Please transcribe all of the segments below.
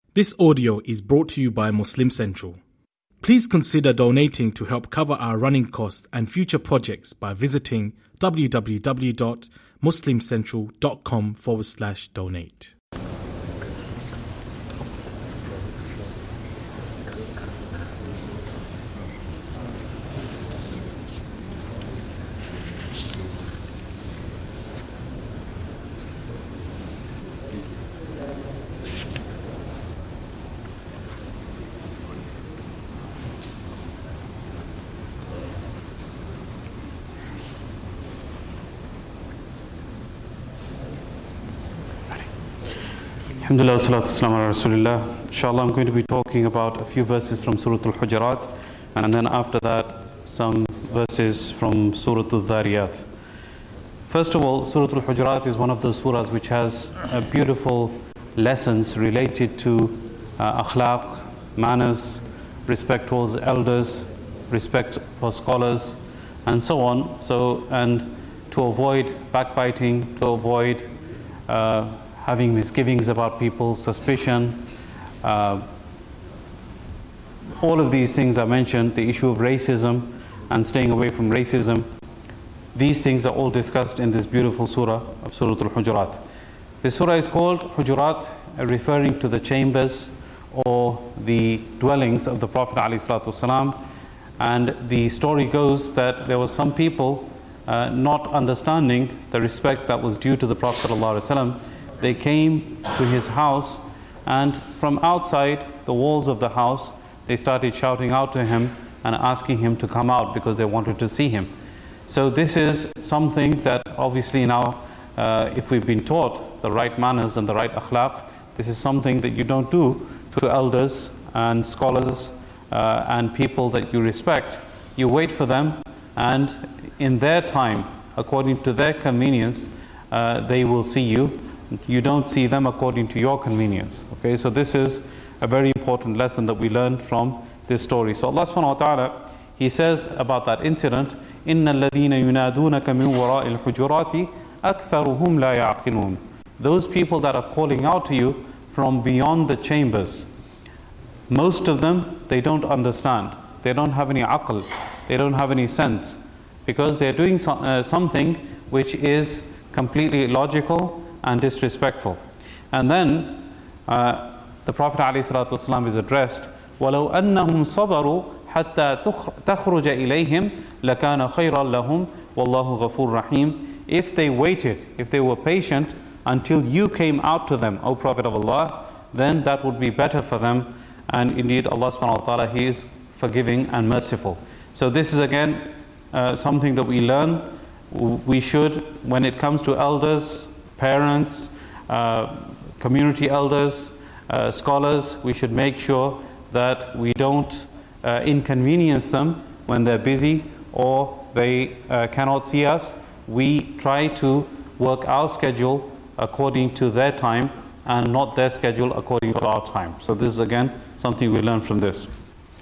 This audio is brought to you by Muslim Central. Please consider donating to help cover our running costs and future projects by visiting www.muslimcentral.com/donate. Alhamdulillah, salatu wassalamu ala Rasulillah. Inshallah, I'm going to be talking about a few verses from Surah Al-Hujurat, and then after that, some verses from Surah Al-Dhariyat. First of all, Surah Al-Hujurat is one of those surahs which has beautiful lessons related to akhlaq, manners, respect towards elders, respect for scholars, and so on. And to avoid backbiting, to avoid having misgivings about people, suspicion, all of these things are mentioned, the issue of racism and staying away from racism. These things are all discussed in this beautiful surah of Surah Al-Hujurat. This surah is called Hujurat, referring to the chambers or the dwellings of the Prophet ﷺ. And the story goes that there were some people not understanding the respect that was due to the Prophet ﷺ. They came to his house, and from outside the walls of the house, they started shouting out to him and asking him to come out because they wanted to see him. So this is something that obviously now, if we've been taught the right manners and the right akhlaq, this is something that you don't do to elders and scholars and people that you respect. You wait for them, and in their time, according to their convenience, they will see you. You don't see them according to your convenience. Okay, so this is a very important lesson that we learn from this story. So Allah subhanahu wa ta'ala, He says about that incident, إِنَّ الَّذِينَ يُنَادُونَكَ مِنْ وَرَاءِ الْحُجُرَاتِ أَكْثَرُهُمْ لَا يَعْقِلُونَ. Those people that are calling out to you from beyond the chambers, most of them, they don't understand. They don't have any aql. They don't have any sense, because they're doing something which is completely illogical and disrespectful. And then the Prophet ﷺ is addressed, وَلَوْ أَنَّهُمْ صَبَرُوا حَتَّى تَخْرُجَ إِلَيْهِمْ لَكَانَ خَيْرًا لَهُمْ وَاللَّهُ غَفُورٌ رَحِيمٌ. If they waited, if they were patient until you came out to them, O Prophet of Allah, then that would be better for them. And indeed, Allah subhanahu wa ta'ala, He is forgiving and merciful. So this is again something that we learn. We should, when it comes to elders, parents, community elders, scholars, we should make sure that we don't inconvenience them when they're busy or they cannot see us. We try to work our schedule according to their time and not their schedule according to our time. So this is again something we learn from this.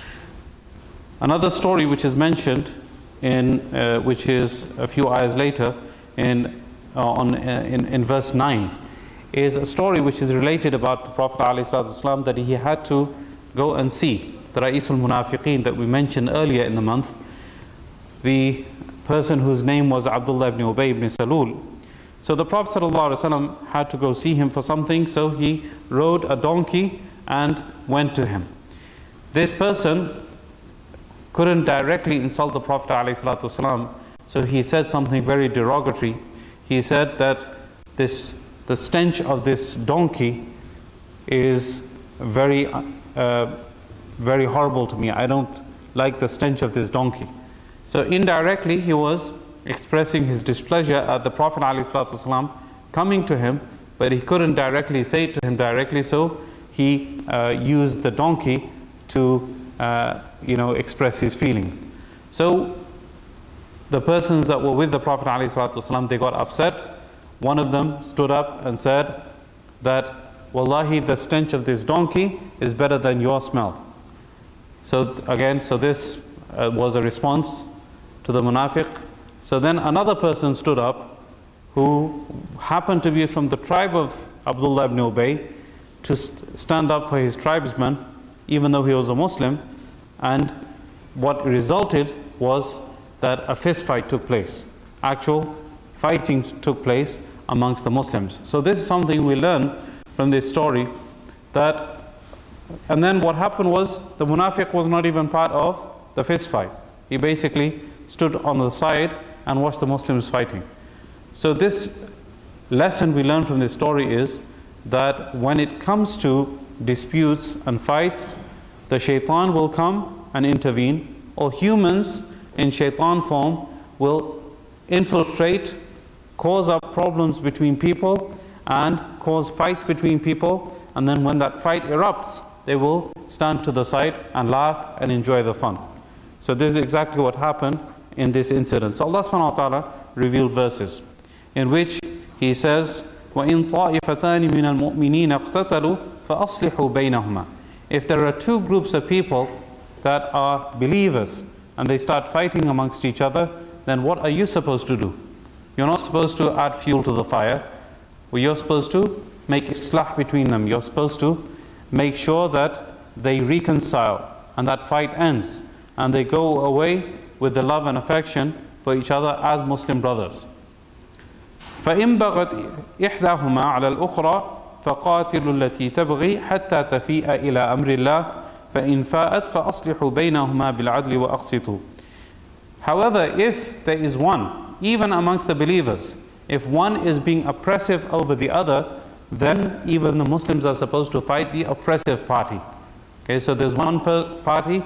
Another story which is mentioned in which is a few ayahs later in verse 9, is a story which is related about the Prophet ﷺ, that he had to go and see the Ra'isul Munafiqeen that we mentioned earlier in the month, the person whose name was Abdullah ibn Ubay ibn Salul. So the Prophet ﷺ had to go see him for something, so he rode a donkey and went to him. This person couldn't directly insult the Prophet ﷺ, so he said something very derogatory. He said that the stench of this donkey is very horrible to me. I don't like the stench of this donkey. So indirectly he was expressing his displeasure at the Prophet ﷺ coming to him, but he couldn't directly say it to him directly, so he used the donkey to express his feeling. So the persons that were with the Prophet ﷺ, they got upset. One of them stood up and said that, Wallahi, the stench of this donkey is better than your smell. So again, this was a response to the munafiq. So then another person stood up who happened to be from the tribe of Abdullah ibn Ubay to stand up for his tribesmen, even though he was a Muslim, and what resulted was that a fist fight took place. Actual fighting took place amongst the Muslims. So this is something we learn from this story, and then what happened was the Munafiq was not even part of the fist fight. He basically stood on the side and watched the Muslims fighting. So this lesson we learn from this story is that when it comes to disputes and fights, the shaitan will come and intervene, or humans in shaitan form will infiltrate, cause up problems between people and cause fights between people, and then when that fight erupts, they will stand to the side and laugh and enjoy the fun. So this is exactly what happened in this incident. So Allah subhanahu wa ta'ala revealed verses in which He says, وَإِن طَائِفَتَانِ مِنَ الْمُؤْمِنِينَ اقْتَتَلُوا فَأَصْلِحُوا بَيْنَهُمَا. If there are two groups of people that are believers and they start fighting amongst each other, then what are you supposed to do? You're not supposed to add fuel to the fire. Well, you're supposed to make islah between them. You're supposed to make sure that they reconcile and that fight ends and they go away with the love and affection for each other as Muslim brothers. فَإِن بَغَتْ إِحْدَاهُمَا عَلَى الْأُخْرَى فَقَاتِلُوا الَّتِي تَبْغِي حَتَّى تَفِيءَ إِلَى أَمْرِ اللَّهِ فَإِن فَاءَتْ فَأَصْلِحُوا بَيْنَهُمَا بِالْعَدْلِ وَأَقْسِطُوا. However, if there is one, even amongst the believers, if one is being oppressive over the other, then even the Muslims are supposed to fight the oppressive party. Okay, so there's one party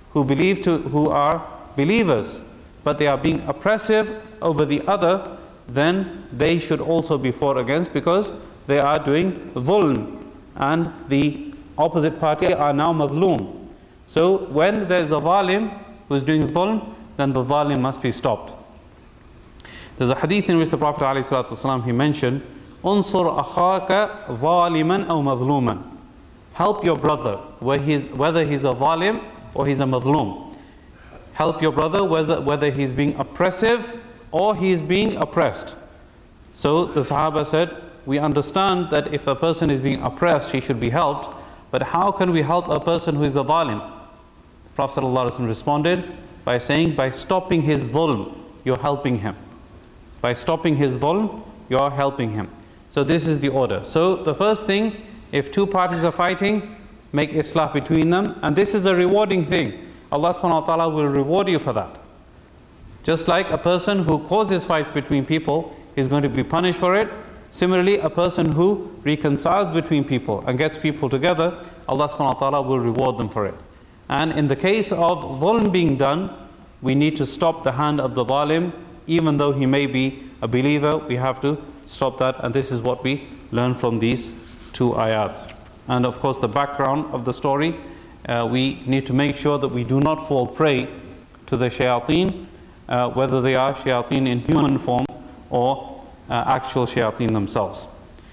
who are believers, but they are being oppressive over the other, then they should also be fought against, because they are doing dhulm, and the opposite party are now madloom. So when there's a zalim who is doing dhulm, then the zalim must be stopped. There's a hadith in which the Prophet ﷺ, he mentioned, "Unsur akhaka zaliman aw madhluman." Help your brother, whether he's a zalim or he's a madloom. Help your brother whether he's being oppressive or he's being oppressed. So the Sahaba said, we understand that if a person is being oppressed, he should be helped, but how can we help a person who is a zalim? The Prophet ﷺ responded by saying, by stopping his dhulm, you're helping him. By stopping his dhulm, you're helping him. So this is the order. So the first thing, if two parties are fighting, make islah between them, and this is a rewarding thing. Allah subhanahu wa ta'ala will reward you for that. Just like a person who causes fights between people is going to be punished for it, similarly a person who reconciles between people and gets people together, Allah subhanahu wa ta'ala will reward them for it. And in the case of dhulm being done, we need to stop the hand of the zalim. Even though he may be a believer, we have to stop that, and this is what we learn from these two ayat. And of course the background of the story, we need to make sure that we do not fall prey to the shayateen, whether they are shayateen in human form or actual shayateen themselves.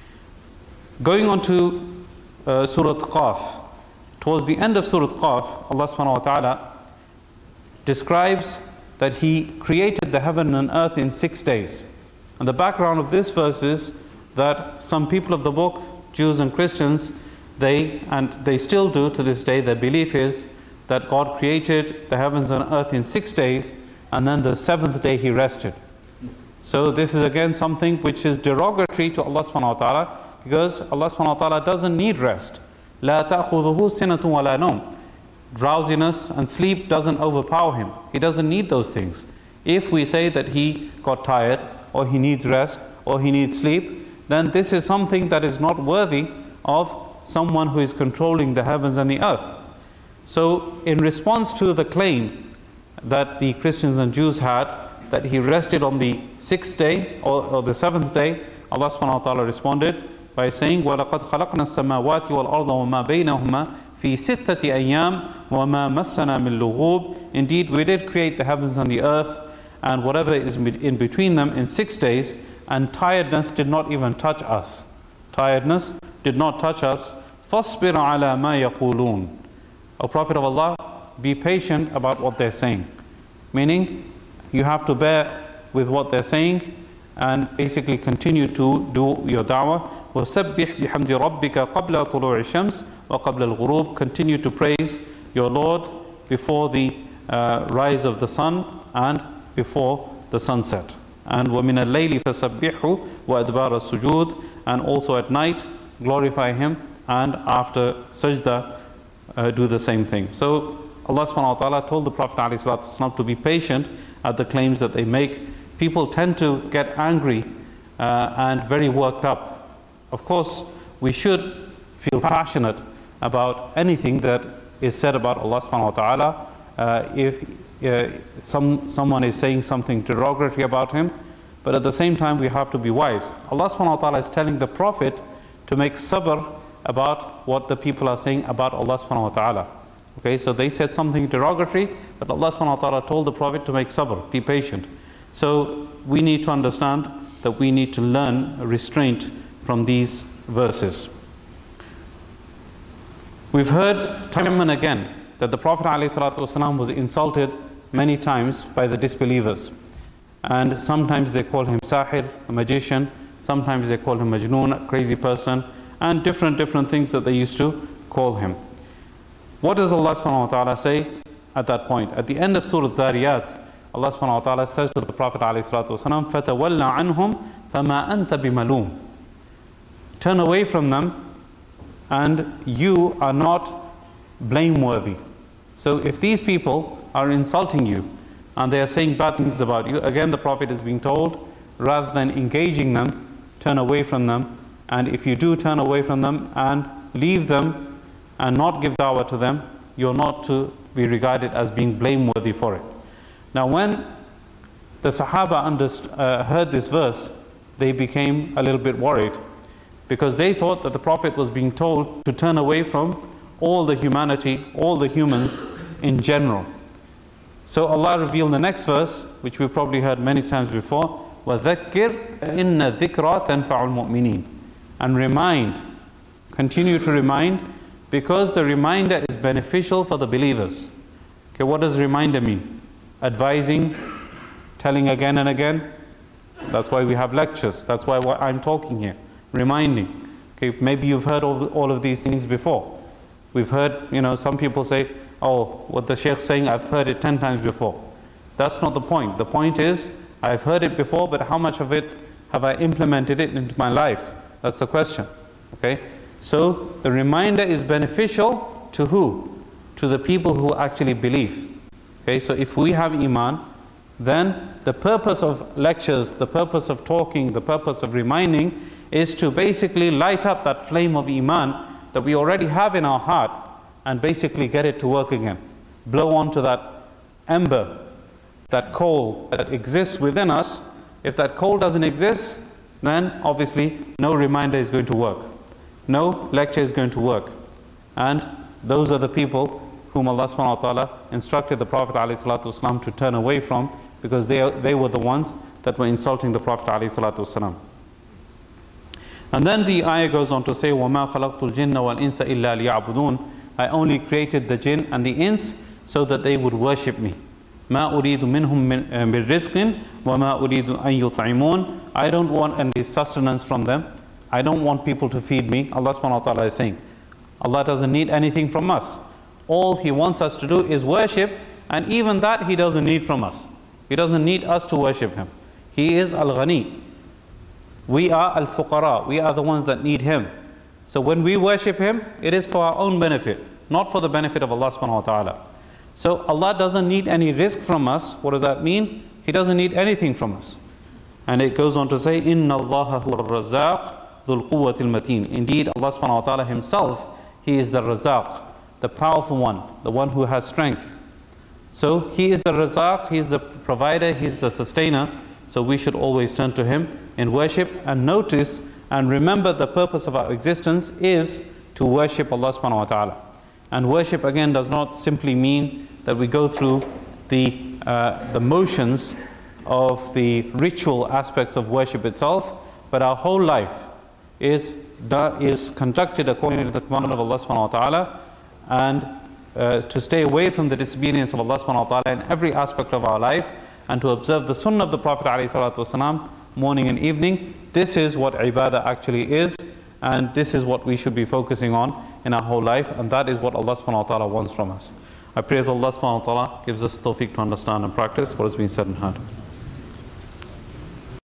Going on to Surah Qaf. Towards the end of Surah Qaf, Allah subhanahu wa ta'ala describes that He created the heaven and earth in 6 days. And the background of this verse is that some people of the book, Jews and Christians, they still do to this day, their belief is that God created the heavens and earth in 6 days, and then the 7th day He rested. So this is again something which is derogatory to Allah subhanahu wa ta'ala, because Allah subhanahu wa ta'ala doesn't need rest. لا تأخذه سنة ولا نوم. Drowsiness and sleep doesn't overpower Him. He doesn't need those things. If we say that He got tired, or He needs rest, or He needs sleep, then this is something that is not worthy of someone who is controlling the heavens and the earth. So in response to the claim that the Christians and Jews had, that He rested on the 6th day or the 7th day, Allah subhanahu wa ta'ala responded by saying, وَلَقَدْ خَلَقْنَا السَّمَاوَاتِ وَالْأَرْضَ وَمَا بَيْنَهُمَا فِي سِتَّةِ أَيَّامٍ وَمَا مَسَّنَا مِن لُغُوبٍ. Indeed, we did create the heavens and the earth and whatever is in between them in 6 days, and tiredness did not even touch us. Tiredness did not touch us. فَاصْبِرْ عَلَى مَا يَقُولُونَ. O Prophet of Allah, be patient about what they're saying. Meaning, you have to bear with what they're saying and basically continue to do your da'wah. وَسَبِّحْ بِحَمْدِ رَبِّكَ قَبْلَ طُلُوعِ الشَّمْسِ وَقَبْلَ الْغُرُوبِ. Continue to praise your Lord before the rise of the sun and before the sunset. And وَمِنَ اللَّيْلِ فَسَبِّحْهُ وَأَدْبَارَ السُّجُودِ. And also at night, glorify Him, and after sajda, do the same thing. So Allah subhanahu wa ta'ala told the Prophet ﷺ to be patient at the claims that they make. People tend to get angry and very worked up. Of course, we should feel passionate about anything that is said about Allah subhanahu wa ta'ala. If someone is saying something derogatory about Him, but at the same time we have to be wise. Allah subhanahu wa ta'ala is telling the Prophet to make sabr about what the people are saying about Allah subhanahu wa ta'ala. Okay, so they said something derogatory, but Allah subhanahu wa ta'ala told the Prophet to make sabr, be patient. So we need to understand that we need to learn restraint from these verses. We've heard time and again that the Prophet ﷺ was insulted many times by the disbelievers. And sometimes they call him sahir, a magician. Sometimes they call him majnoon, a crazy person. And different things that they used to call him. What does Allah subhanahu wa ta'ala say at that point? At the end of Surah Dhariyat, Allah subhanahu wa ta'ala says to the Prophet ﷺ, فَتَوَلَّ عَنْهُمْ فَمَا أَنْتَ بِمَلُومٍ. Turn away from them, and you are not blameworthy. So if these people are insulting you, and they are saying bad things about you, again the Prophet is being told, rather than engaging them, turn away from them. And if you do turn away from them and leave them and not give da'wah to them, you're not to be regarded as being blameworthy for it. Now when the Sahaba heard this verse, they became a little bit worried, because they thought that the Prophet was being told to turn away from all the humanity, all the humans in general. So Allah revealed the next verse, which we've probably heard many times before, وَذَكِّرْ إِنَّ الذِّكْرَى تَنْفَعُ الْمُؤْمِنِينَ. And remind, continue to remind, because the reminder is beneficial for the believers. Okay, what does reminder mean? Advising, telling again and again. That's why we have lectures. That's why I'm talking here. Reminding. Okay, maybe you've heard all of these things before. We've heard, some people say, oh, what the Sheikh's saying, I've heard it 10 times before. That's not the point. The point is, I've heard it before, but how much of it have I implemented it into my life? That's the question. Okay? So the reminder is beneficial to who? To the people who actually believe. Okay? So if we have iman, then the purpose of lectures, the purpose of talking, the purpose of reminding is to basically light up that flame of iman that we already have in our heart, and basically get it to work again. Blow onto that ember, that coal that exists within us. If that coal doesn't exist, then obviously no reminder is going to work. No lecture is going to work. And those are the people whom Allah subhanahu wa ta'ala instructed the Prophet ﷺ to turn away from, because they were the ones that were insulting the Prophet ﷺ. And then the ayah goes on to say, وَمَا خَلَقْتُ الْجِنَّ وَالْإِنسَ إِلَّا لِيَعْبُدُونَ. I only created the jinn and the ins so that they would worship me. مَا أُرِيدُ مِنْهُم مِّن رِزْقٍ وَمَا أُرِيدُ أَن يُطْعِمُونَ. I don't want any sustenance from them. I don't want people to feed me. Allah subhanahu wa ta'ala is saying, Allah doesn't need anything from us. All He wants us to do is worship, and even that He doesn't need from us. He doesn't need us to worship Him. He is Al-Ghani. We are Al-Fuqara. We are the ones that need Him. So when we worship Him, it is for our own benefit, not for the benefit of Allah subhanahu wa ta'ala. So Allah doesn't need any rizq from us. What does that mean? He doesn't need anything from us. And it goes on to say, Inna Allah huwa al-Razzaq dhul quwwatil mateen. Indeed, Allah subhanahu wa ta'ala Himself, He is the Razzaq, the powerful one, the one who has strength. So He is the Razzaq, He is the provider, He is the sustainer. So we should always turn to Him in worship, and notice and remember the purpose of our existence is to worship Allah subhanahu wa ta'ala. And worship again does not simply mean that we go through the motions of the ritual aspects of worship itself, but our whole life is conducted according to the command of Allah subhanahu wa ta'ala, and to stay away from the disobedience of Allah subhanahu wa ta'ala in every aspect of our life, and to observe the sunnah of the Prophet ﷺ morning and evening. This is what ibadah actually is, And this is what we should be focusing on in our whole life, and that is what Allah subhanahu wa ta'ala wants from us. I pray that Allah subhanahu wa ta'ala gives us tawfiq to understand and practice what has been said and heard.